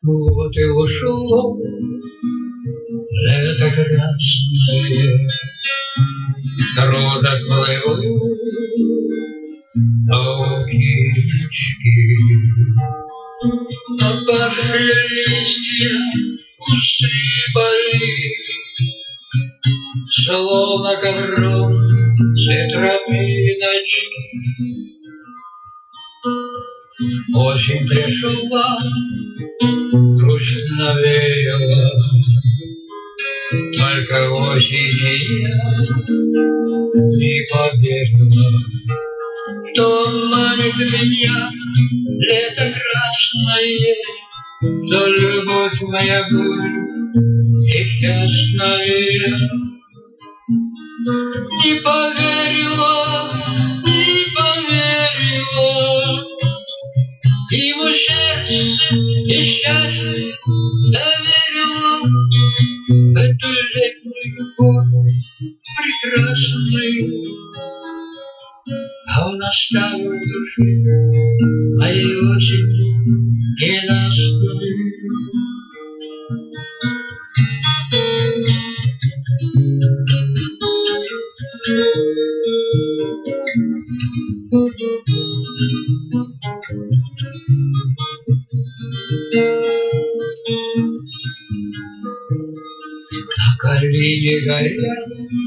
Вот и ушло лето красное, роза плывут, а птички опавшие листья усыпали, словно ковром все тропиночки. Осень пришла, грусть навеяла, только осени я не поверила, что манит меня лето красное, что любовь моя будет несчастная. Не поверила, не поверила, ему сердце и счастье доверила, эту летнюю любовь прекрасную. А он оставил в душе моей осени ненастную. На калине горят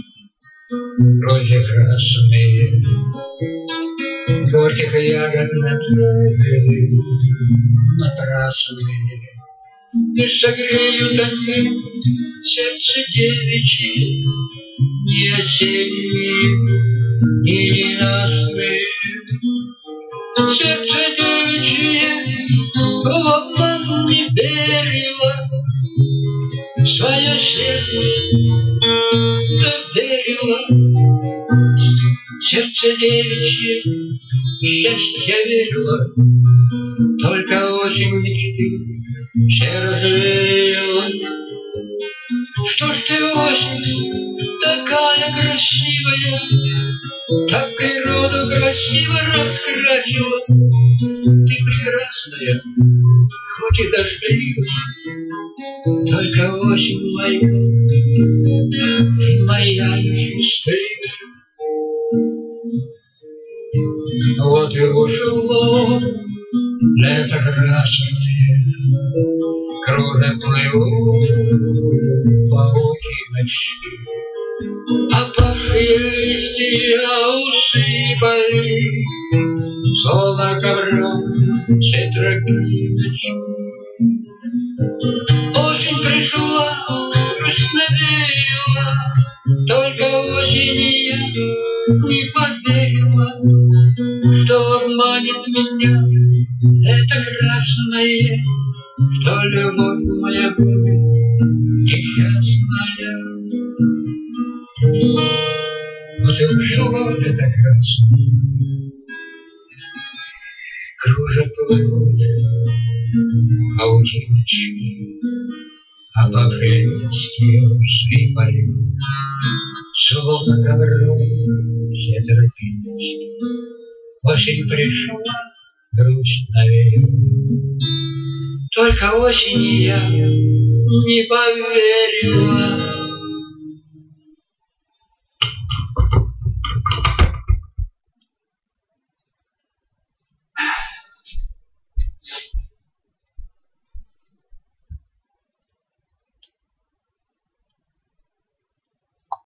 розы красные, горьких ягод напели напрасные, не согреют они сердце девичье, ни осенние, ни ненастные. Сердце девичье в обман не верило, свое сердце доверило. Сердце девичье счастье верило, только осень мечты все развеяла. Что ж ты, осень, такая красивая, так природу красиво раскрасила. Ты прекрасная, хоть и дождливая, только осень моя, ты моя счастливая. Вот и ушло лето красное, кружа плывут пауки ночи, опавшие листья усыпали, словно ковром все тропиночки. Осень пришла, грусть навеяла, только осени я не поверила, что обманет меня это красное, что любовь моя будет несчастная. Вот и ушло это красное, кружат плывут паутиночки, опавшие листья усыпали, словно ковром все тропиночки. Осень пришла, грусть навеяла, только осени я не поверила,